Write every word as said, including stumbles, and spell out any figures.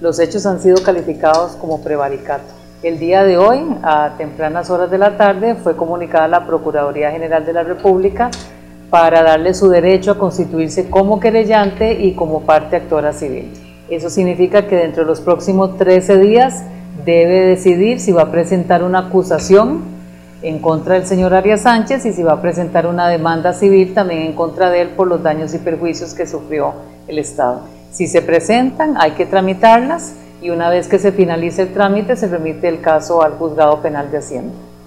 Los hechos han sido calificados como prevaricato. El día de hoy, a tempranas horas de la tarde, fue comunicada a la Procuraduría General de la República para darle su derecho a constituirse como querellante y como parte actora civil. Eso significa que dentro de los próximos trece días debe decidir si va a presentar una acusación en contra del señor Arias Sánchez y si va a presentar una demanda civil también en contra de él por los daños y perjuicios que sufrió el Estado. Si se presentan, hay que tramitarlas y una vez que se finalice el trámite se remite el caso al Juzgado Penal de Hacienda.